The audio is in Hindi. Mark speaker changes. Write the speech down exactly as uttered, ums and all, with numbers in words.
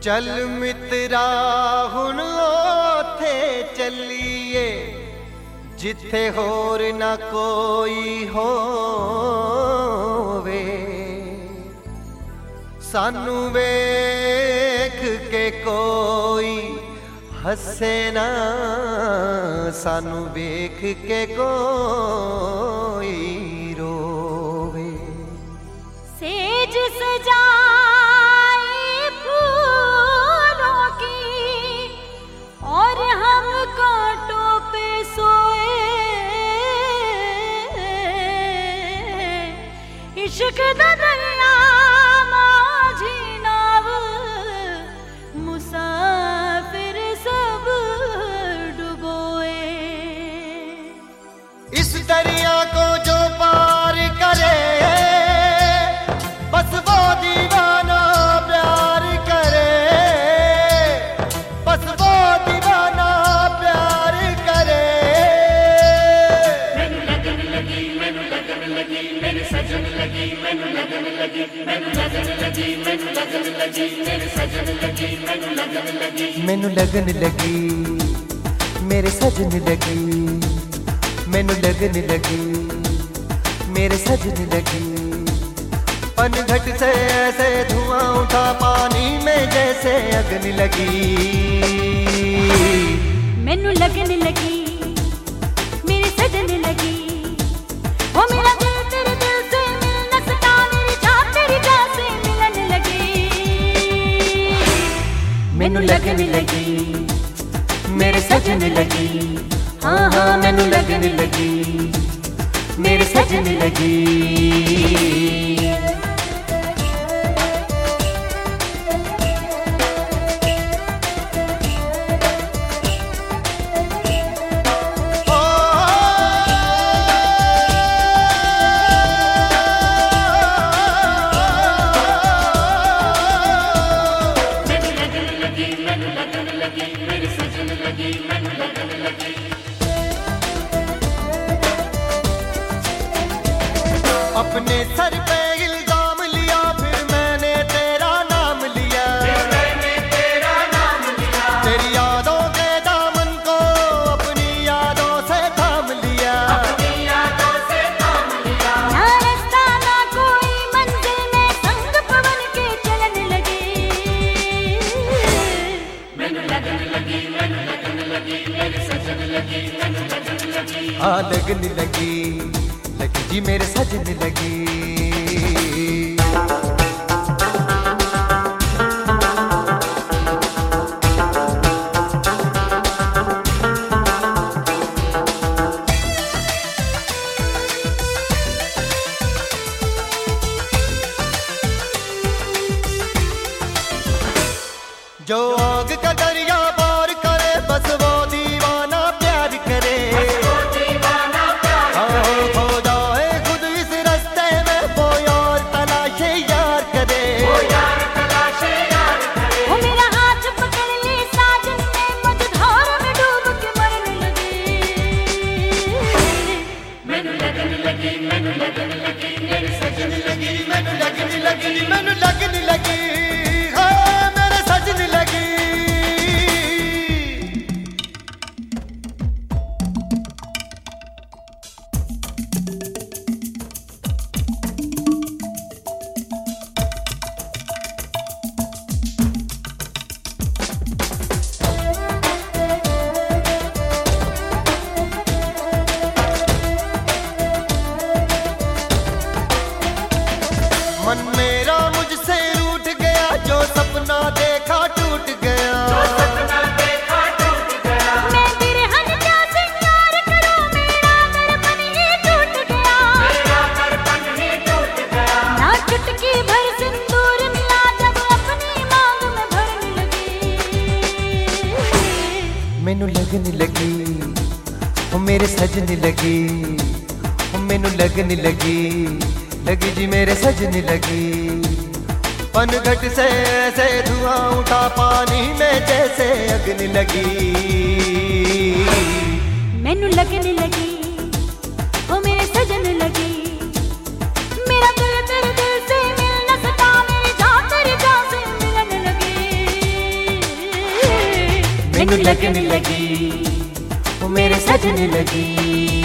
Speaker 1: चल मित्रा हुण ओथे चलिए जिथे होर ना कोई होवे। सानू वेख के कोई हसे ना, सानू वेख के कोई रोवे।
Speaker 2: सेज सजाए फूलों की और हम कांटों पे सोए। इश्क दा दरिया माझी नाव मुसाफिर सब डुबोए।
Speaker 1: इस दरिया को जो पार करे बस वो दीवाना प्यार करे, बस वो दीवाना प्यार करे।
Speaker 3: मैनू लगन लगी, मैनू लगन लगी, मेरे सजन लगी, मैनू लगन लगी, मैनू लगन लगी, मैनू लगन लगी, मेरे सजन लगी, मैनू लगन लगी।
Speaker 1: मैनू लगन लगी, मेरे सजन लगी, मैनू लगन लगी, मेरे सजन लगी। पनघट से ऐसे धुआं उठा पानी में जैसे अग्नि लगी।
Speaker 2: मैनू लगन लगी, मेरे सजन लगी। ओ मेरा दिल तेरे दिल से मिल न सका, मेरी जान तेरी जान से मिलन लगी।
Speaker 1: मैनू लगन लगी, मेरे सजन लगी। हाँ हाँ मैनू लगन लगी, मेरे सजन लगी। अपने सर पे इल्जाम लिया फिर मैंने तेरा नाम लिया,
Speaker 3: मैंने तेरा नाम लिया।
Speaker 1: तेरी यादों के दामन को अपनी यादों से थाम लिया,
Speaker 3: अपनी यादों से थाम लिया।
Speaker 2: ना रास्ता ना कोई मंजिल में संग पवन के चलन लगे।
Speaker 3: मैनू लगन लगी, मैनू लगन लगी, मेरे सजन लगी, मैनू लगन लगी।
Speaker 1: हाँ लगन लगी, लगी जी मेरे सजन लगी। जो आग का दरिया पार करे बस वो दीवाना प्यार करे। हाँ खो जाए खुद इस रास्ते में वो यार तलाशे यार करे।
Speaker 2: ओ मेरा हाथ पकड़ ले साजन ने मझधार में डूब के मरने लगे।
Speaker 3: मैनू लगन लगी, मैनू लगन लगी, मेरे सजन लगी,
Speaker 1: मैनू लगन लगी, मैनू लगन लगी, हाँ मेरे सजन लगी। मन मेरा मुझसे रूठ गया, जो सपना देखा टूट गया।
Speaker 3: सपना देखा टूट गया।
Speaker 2: मैं बिरहन क्या सिंगार करूं, मेरा दर्पण ही टूट गया।
Speaker 3: मेरा दर्पण ही टूट गया।
Speaker 2: ना चुटकी भर सिंदूर मिला जब अपनी मांग में भरने लगे।
Speaker 1: मैनू लगन लगी, ओ मेरे सजन लगी, ओ मैनू लगन लगी, लगी जी मेरे सजन लगी। पनघट से ऐसे धुआं उठा पानी में जैसे अग्नि लगी।
Speaker 2: मैनू लगन लगी, ओ मेरे सजन लगी। मेरा दिल तेरे दिल से मिल न सका, मेरी जान तेरी जान से मिलन लगी।
Speaker 1: मैनू लगन लगी ओ मेरे सजन लगी।